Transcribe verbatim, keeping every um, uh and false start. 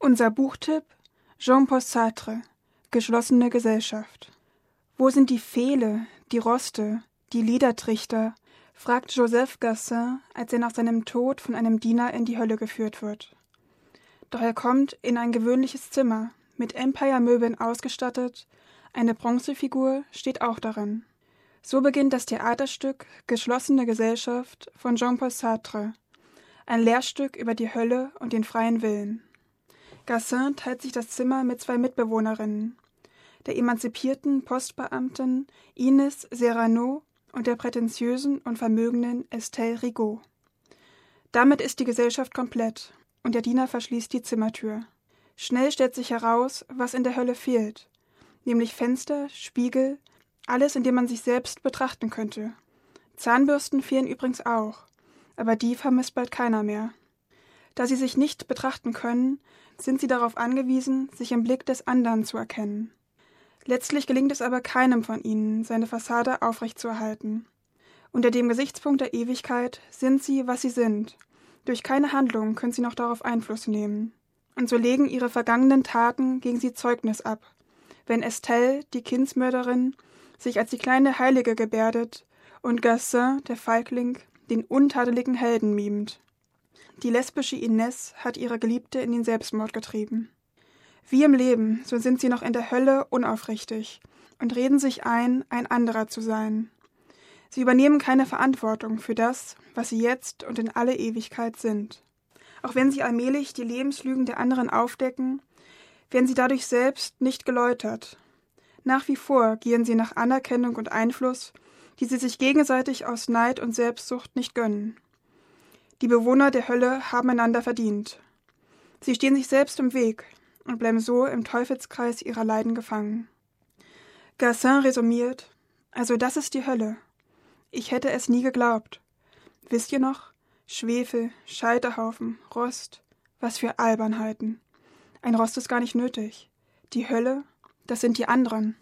Unser Buchtipp: Jean-Paul Sartre, Geschlossene Gesellschaft. Wo sind die Pfähle, die Roste, die Ledertrichter, fragt Joseph Gassin, als er nach seinem Tod von einem Diener in die Hölle geführt wird. Doch er kommt in ein gewöhnliches Zimmer, mit Empire-Möbeln ausgestattet, eine Bronzefigur steht auch darin. So beginnt das Theaterstück Geschlossene Gesellschaft von Jean-Paul Sartre, ein Lehrstück über die Hölle und den freien Willen. Gassin teilt sich das Zimmer mit zwei Mitbewohnerinnen, der emanzipierten Postbeamtin Ines Serrano und der prätentiösen und vermögenden Estelle Rigaud. Damit ist die Gesellschaft komplett und der Diener verschließt die Zimmertür. Schnell stellt sich heraus, was in der Hölle fehlt, nämlich Fenster, Spiegel, alles, in dem man sich selbst betrachten könnte. Zahnbürsten fehlen übrigens auch, aber die vermisst bald keiner mehr. Da sie sich nicht betrachten können, sind sie darauf angewiesen, sich im Blick des anderen zu erkennen. Letztlich gelingt es aber keinem von ihnen, seine Fassade aufrechtzuerhalten. Unter dem Gesichtspunkt der Ewigkeit sind sie, was sie sind. Durch keine Handlung können sie noch darauf Einfluss nehmen. Und so legen ihre vergangenen Taten gegen sie Zeugnis ab, wenn Estelle, die Kindsmörderin, sich als die kleine Heilige gebärdet und Gassin, der Feigling, den untadeligen Helden mimt. Die lesbische Ines hat ihre Geliebte in den Selbstmord getrieben. Wie im Leben, so sind sie noch in der Hölle unaufrichtig und reden sich ein, ein anderer zu sein. Sie übernehmen keine Verantwortung für das, was sie jetzt und in alle Ewigkeit sind. Auch wenn sie allmählich die Lebenslügen der anderen aufdecken, werden sie dadurch selbst nicht geläutert. Nach wie vor gieren sie nach Anerkennung und Einfluss, die sie sich gegenseitig aus Neid und Selbstsucht nicht gönnen. Die Bewohner der Hölle haben einander verdient. Sie stehen sich selbst im Weg und bleiben so im Teufelskreis ihrer Leiden gefangen. Gassin resümiert: Also das ist die Hölle. Ich hätte es nie geglaubt. Wisst ihr noch? Schwefel, Scheiterhaufen, Rost, was für Albernheiten. Ein Rost ist gar nicht nötig. Die Hölle, das sind die anderen.